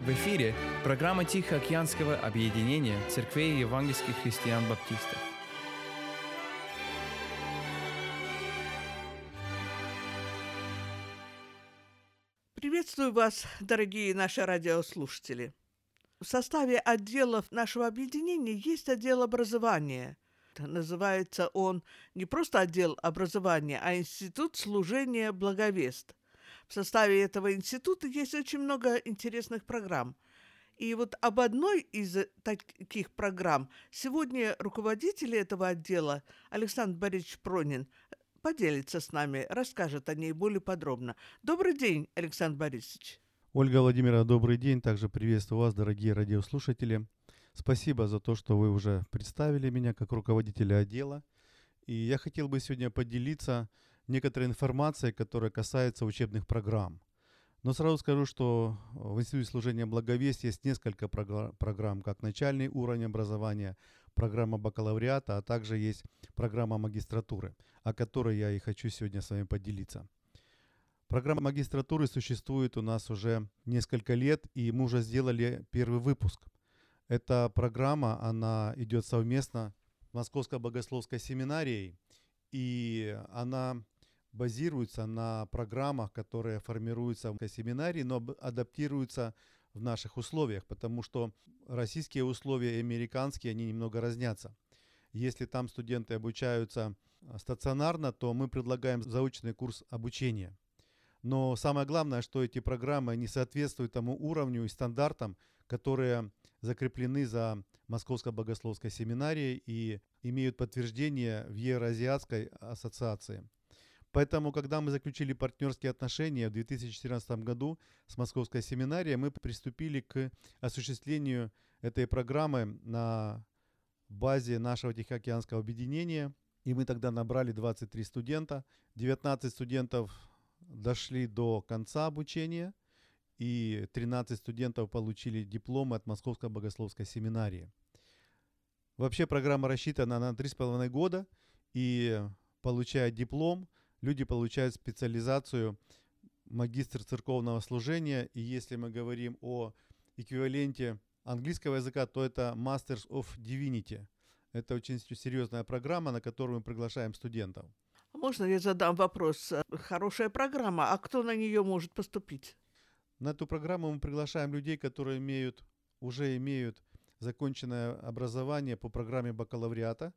В эфире программа Тихоокеанского объединения церквей евангельских христиан-баптистов. Приветствую вас, дорогие наши радиослушатели. В составе отделов нашего объединения есть отдел образования. Называется он не просто отдел образования, а Институт служения благовест. В составе этого института есть очень много интересных программ. И вот об одной из таких программ сегодня руководитель этого отдела Александр Борисович Пронин поделится с нами, расскажет о ней более подробно. Добрый день, Александр Борисович. Ольга Владимировна, добрый день. Также приветствую вас, дорогие радиослушатели. Спасибо за то, что вы уже представили меня как руководителя отдела. И я хотел бы сегодня поделиться некоторой информацией, которая касается учебных программ. Но сразу скажу, что в Институте служения благовест есть несколько программ, как начальный уровень образования, программа бакалавриата, а также есть программа магистратуры, о которой я и хочу сегодня с вами поделиться. Программа магистратуры существует у нас уже несколько лет, и мы уже сделали первый выпуск. Эта программа, она идет совместно с Московской богословской семинарией, и она базируется на программах, которые формируются в семинарии, но адаптируются в наших условиях, потому что российские условия и американские, они немного разнятся. Если там студенты обучаются стационарно, то мы предлагаем заочный курс обучения. Но самое главное, что эти программы не соответствуют тому уровню и стандартам, которые закреплены за Московской богословской семинарией и имеют подтверждение в Евразиатской ассоциации. Поэтому, когда мы заключили партнерские отношения в 2014 году с Московской семинарией, мы приступили к осуществлению этой программы на базе нашего Тихоокеанского объединения. И мы тогда набрали 23 студента. 19 студентов дошли до конца обучения, и 13 студентов получили дипломы от Московской богословской семинарии. Вообще программа рассчитана на 3,5 года, и получая диплом, люди получают специализацию магистр церковного служения, и если мы говорим о эквиваленте английского языка, то это Masters of Divinity. Это очень серьезная программа, на которую мы приглашаем студентов. Можно я задам вопрос? Хорошая программа, а кто на нее может поступить? На эту программу мы приглашаем людей, которые уже имеют законченное образование по программе бакалавриата.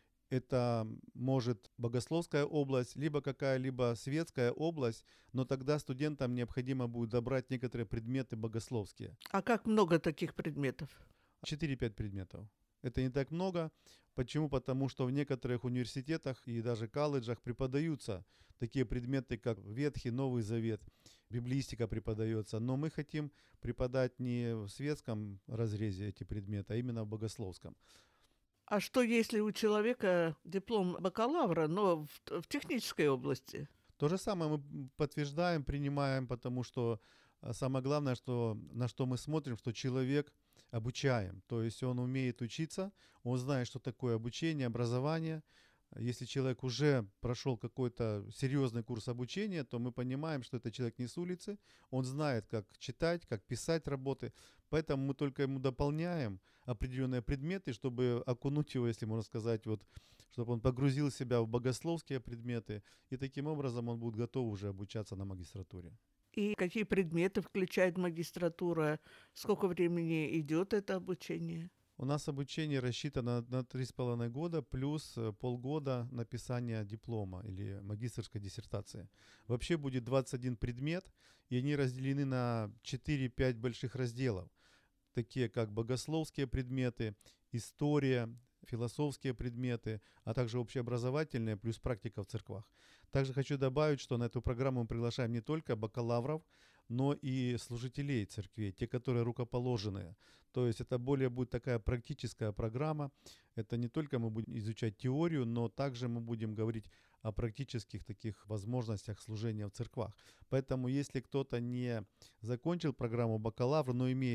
Это может богословская область, либо какая-либо светская область, но тогда студентам необходимо будет добрать некоторые предметы богословские. А как много таких предметов? 4-5 предметов. Это не так много. Почему? Потому что в некоторых университетах и даже колледжах преподаются такие предметы, как Ветхий, Новый Завет, библеистика преподается. Но мы хотим преподать не в светском разрезе эти предметы, а именно в богословском. А что, если у человека диплом бакалавра, но в технической области? То же самое мы подтверждаем, принимаем, потому что самое главное, на что мы смотрим, что человек обучаем. То есть он умеет учиться, он знает, что такое обучение, образование. Если человек уже прошел какой-то серьезный курс обучения, то мы понимаем, что это человек не с улицы, он знает, как читать, как писать работы. Поэтому мы только ему дополняем определенные предметы, чтобы окунуть его, если можно сказать, чтобы он погрузил себя в богословские предметы, и таким образом он будет готов уже обучаться на магистратуре. И какие предметы включает магистратура? Сколько времени идет это обучение? У нас обучение рассчитано на 3,5 года плюс полгода написания диплома или магистерской диссертации. Вообще будет 21 предмет, и они разделены на 4-5 больших разделов, такие как богословские предметы, история, философские предметы, а также общеобразовательные плюс практика в церквах. Также хочу добавить, что на эту программу мы приглашаем не только бакалавров, но и служителей церквей, те, которые рукоположенные. То есть это более будет такая практическая программа. Это не только мы будем изучать теорию, но также мы будем говорить о практических таких возможностях служения в церквах. Поэтому если кто-то не закончил программу бакалавра, но имеет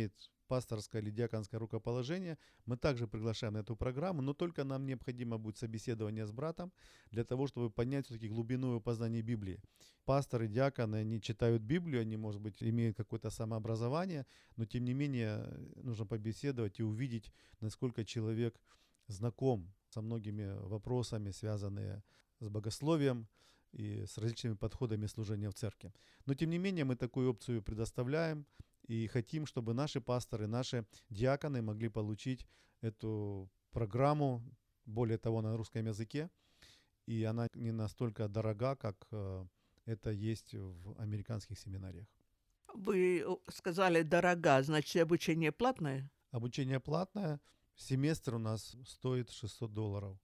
пасторское или диаконское рукоположение, мы также приглашаем на эту программу, но только нам необходимо будет собеседование с братом для того, чтобы поднять все-таки глубину его познания Библии. Пасторы, диаконы, они читают Библию, они, может быть, имеют какое-то самообразование, но тем не менее нужно побеседовать и увидеть, насколько человек знаком со многими вопросами, связанными с богословием и с различными подходами служения в церкви. Но тем не менее мы такую опцию предоставляем и хотим, чтобы наши пасторы, наши диаконы могли получить эту программу, более того, на русском языке, и она не настолько дорога, как это есть в американских семинариях. Вы сказали «дорога», значит, обучение платное? Обучение платное, семестр у нас стоит $600.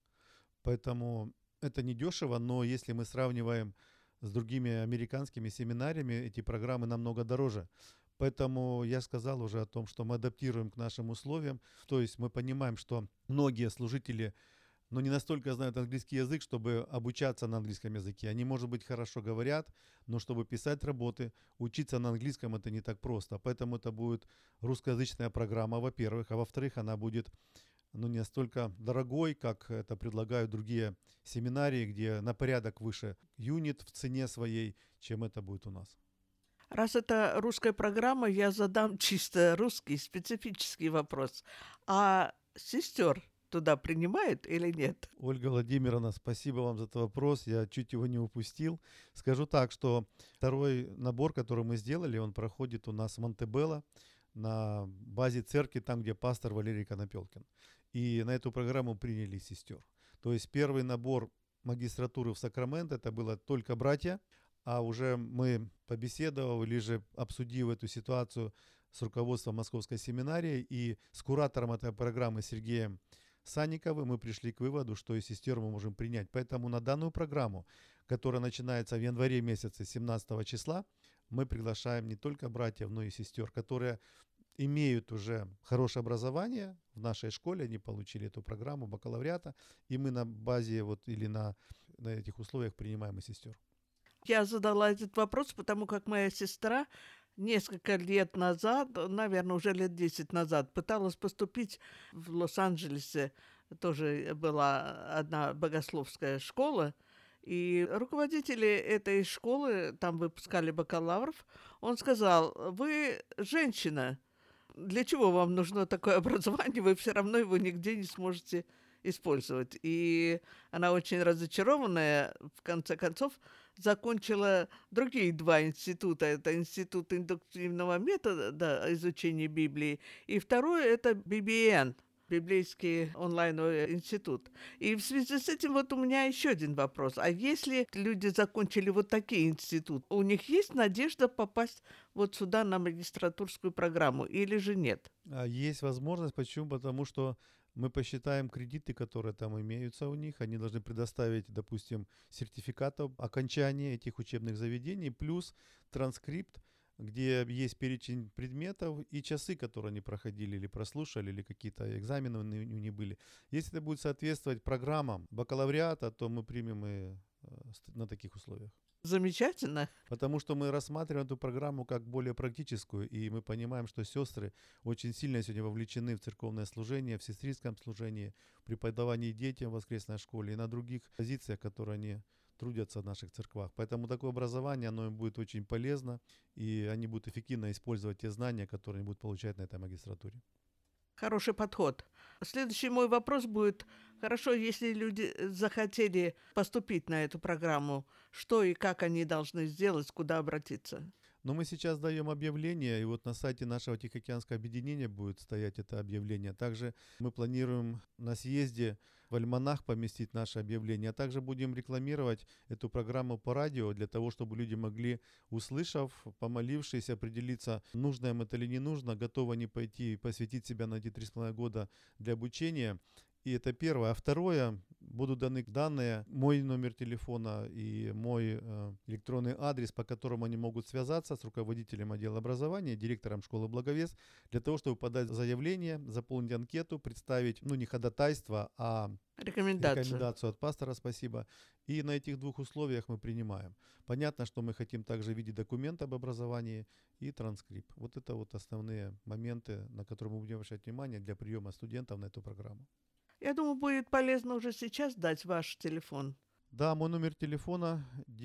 Поэтому это не дешево, но если мы сравниваем с другими американскими семинариями, эти программы намного дороже. Поэтому я сказал уже о том, что мы адаптируем к нашим условиям. То есть мы понимаем, что многие служители не настолько знают английский язык, чтобы обучаться на английском языке. Они, может быть, хорошо говорят, но чтобы писать работы, учиться на английском это не так просто. Поэтому это будет русскоязычная программа, во-первых, а во-вторых, она будет не настолько дорогой, как это предлагают другие семинарии, где на порядок выше юнит в цене своей, чем это будет у нас. Раз это русская программа, я задам чисто русский специфический вопрос. А сестер туда принимают или нет? Ольга Владимировна, спасибо вам за этот вопрос. Я чуть его не упустил. Скажу так, что второй набор, который мы сделали, он проходит у нас в Монтебелло на базе церкви, там, где пастор Валерий Конопелкин. И на эту программу приняли сестер. То есть первый набор магистратуры в Сакраменто, это было только братья, а уже мы, побеседовав или же обсудив эту ситуацию с руководством Московской семинарии и с куратором этой программы Сергеем Санниковым, мы пришли к выводу, что и сестер мы можем принять. Поэтому на данную программу, которая начинается в январе месяце 17 числа, мы приглашаем не только братьев, но и сестер, которые имеют уже хорошее образование в нашей школе, они получили эту программу бакалавриата, и мы на базе или на этих условиях принимаем и сестер. Я задала этот вопрос, потому как моя сестра несколько лет назад, наверное, уже лет 10 назад, пыталась поступить в Лос-Анджелесе. Тоже была одна богословская школа, и руководители этой школы, там выпускали бакалавров, он сказал: вы женщина, для чего вам нужно такое образование, вы все равно его нигде не сможете использовать. И она очень разочарованная, в конце концов, закончила другие два института. Это институт индуктивного метода изучения Библии, и второе – это BBN, библейский онлайновый институт. И в связи с этим у меня еще один вопрос. А если люди закончили такие институты, у них есть надежда попасть сюда на магистратурскую программу или же нет? Есть возможность. Почему? Потому что мы посчитаем кредиты, которые там имеются у них. Они должны предоставить, допустим, сертификат об окончании этих учебных заведений, плюс транскрипт, где есть перечень предметов и часы, которые они проходили или прослушали, или какие-то экзамены у них были. Если это будет соответствовать программам бакалавриата, то мы примем и на таких условиях. Замечательно. Потому что мы рассматриваем эту программу как более практическую, и мы понимаем, что сестры очень сильно сегодня вовлечены в церковное служение, в сестринском служении, в преподавании детям в воскресной школе и на других позициях, которые они трудятся в наших церквах. Поэтому такое образование, оно им будет очень полезно, и они будут эффективно использовать те знания, которые они будут получать на этой магистратуре. Хороший подход. Следующий мой вопрос будет: хорошо, если люди захотели поступить на эту программу, что и как они должны сделать, куда обратиться? Но мы сейчас даем объявление, и на сайте нашего Тихоокеанского объединения будет стоять это объявление. Также мы планируем на съезде в Альманах поместить наше объявление, а также будем рекламировать эту программу по радио для того, чтобы люди могли, услышав, помолившись, определиться, нужно им это или не нужно, готовы они пойти и посвятить себя на эти 3,5 года для обучения. И это первое. А второе, будут даны данные, мой номер телефона и мой электронный адрес, по которому они могут связаться с руководителем отдела образования, директором школы «Благовест», для того, чтобы подать заявление, заполнить анкету, представить, не ходатайство, а Рекомендацию от пастора, спасибо. И на этих двух условиях мы принимаем. Понятно, что мы хотим также видеть документ об образовании и транскрипт. Вот это вот основные моменты, на которые мы будем обращать внимание для приема студентов на эту программу. Я думаю, будет полезно уже сейчас дать ваш телефон. Да, мой номер телефона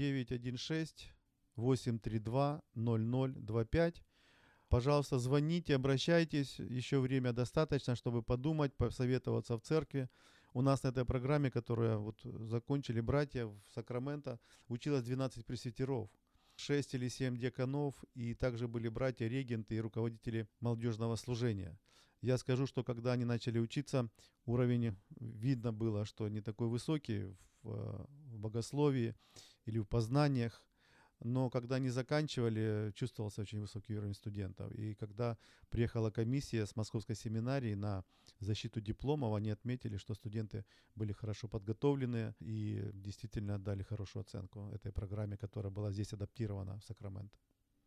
916-832-0025. Пожалуйста, звоните, обращайтесь. Еще время достаточно, чтобы подумать, посоветоваться в церкви. У нас на этой программе, которую вот закончили братья в Сакраменто, училось 12 пресвитеров, 6 или 7 диаконов, и также были братья-регенты и руководители молодежного служения. Я скажу, что когда они начали учиться, уровень видно было, что не такой высокий в богословии или в познаниях, но когда они заканчивали, чувствовался очень высокий уровень студентов. И когда приехала комиссия с Московской семинарии на защиту дипломов, они отметили, что студенты были хорошо подготовлены и действительно дали хорошую оценку этой программе, которая была здесь адаптирована в Сакраменто.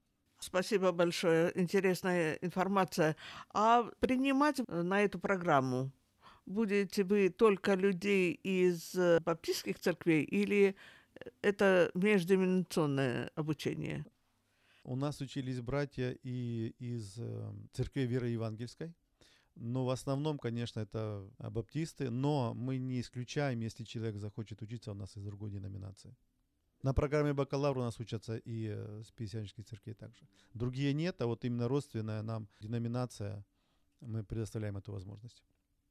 Спасибо большое. Интересная информация. А принимать на эту программу будете вы только людей из баптистских церквей или это межденоминационное обучение? У нас учились братья и из церкви веры евангельской, но в основном, конечно, это баптисты, но мы не исключаем, если человек захочет учиться у нас из другой деноминации. На программе бакалавра у нас учатся и с пятидесятнических церквей также. Другие нет, а вот именно родственная нам деноминация, мы предоставляем эту возможность.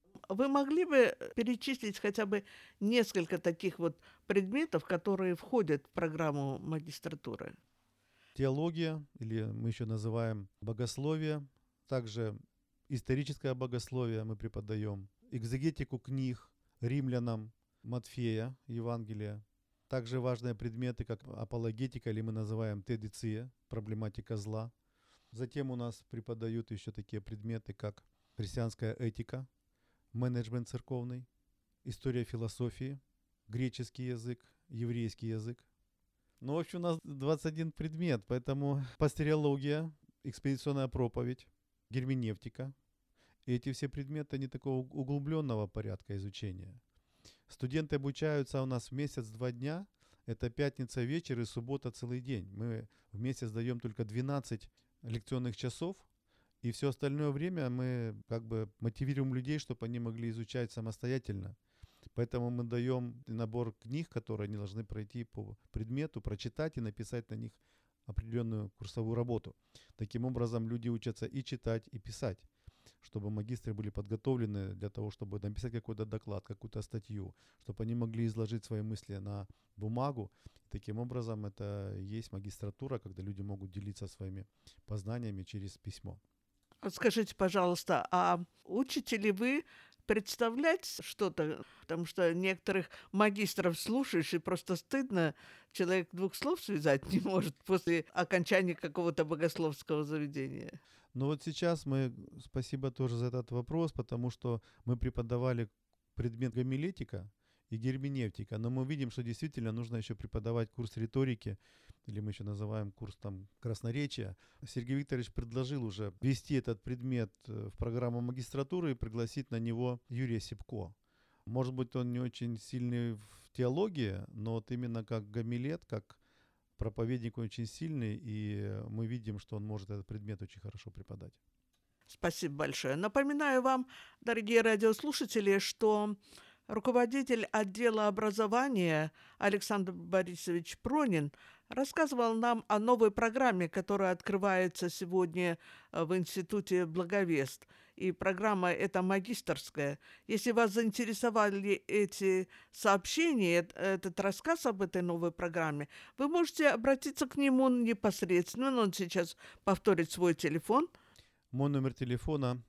Вы могли бы перечислить хотя бы несколько таких вот предметов, которые входят в программу магистратуры? Теология, или мы еще называем богословие, также историческое богословие мы преподаем, экзегетику книг, римлянам, Матфея, Евангелия. Также важные предметы, как апологетика, или мы называем тедиция, проблематика зла. Затем у нас преподают еще такие предметы, как христианская этика, менеджмент церковный, история философии, греческий язык, еврейский язык. Ну, в общем, у нас 21 предмет, поэтому пасторология, экспедиционная проповедь, герменевтика. И эти все предметы, они такого углубленного порядка изучения. Студенты обучаются у нас в месяц 2 дня. Это пятница вечер и суббота целый день. Мы в месяц даем только 12 лекционных часов. И все остальное время мы как бы мотивируем людей, чтобы они могли изучать самостоятельно. Поэтому мы даем набор книг, которые они должны пройти по предмету, прочитать и написать на них определенную курсовую работу. Таким образом, люди учатся и читать, и писать, чтобы магистры были подготовлены для того, чтобы написать какой-то доклад, какую-то статью, чтобы они могли изложить свои мысли на бумагу. Таким образом, это есть магистратура, когда люди могут делиться своими познаниями через письмо. Скажите, пожалуйста, а учите ли вы представлять что-то? Потому что некоторых магистров слушаешь, и просто стыдно. Человек 2 слов связать не может после окончания какого-то богословского заведения. Но вот сейчас спасибо тоже за этот вопрос, потому что мы преподавали предмет гомилетика и герменевтика, но мы видим, что действительно нужно еще преподавать курс риторики, или мы еще называем курс красноречия. Сергей Викторович предложил уже ввести этот предмет в программу магистратуры и пригласить на него Юрия Сипко. Может быть, он не очень сильный в теологии, но вот именно как гомилет, как проповедник очень сильный, и мы видим, что он может этот предмет очень хорошо преподать. Спасибо большое. Напоминаю вам, дорогие радиослушатели, что руководитель отдела образования Александр Борисович Пронин рассказывал нам о новой программе, которая открывается сегодня в Институте Благовест. И программа эта магистерская. Если вас заинтересовали эти сообщения, этот рассказ об этой новой программе, вы можете обратиться к нему непосредственно. Он сейчас повторит свой телефон. Мой номер телефона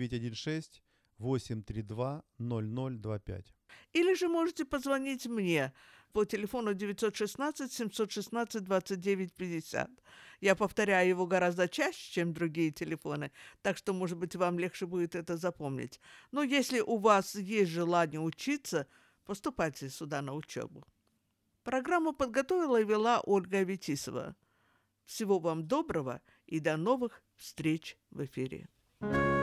916-832-0025. Или же можете позвонить мне по телефону 916-716-2950. Я повторяю его гораздо чаще, чем другие телефоны, так что, может быть, вам легче будет это запомнить. Но если у вас есть желание учиться, поступайте сюда на учебу. Программу подготовила и вела Ольга Аветисова. Всего вам доброго и до новых встреч в эфире.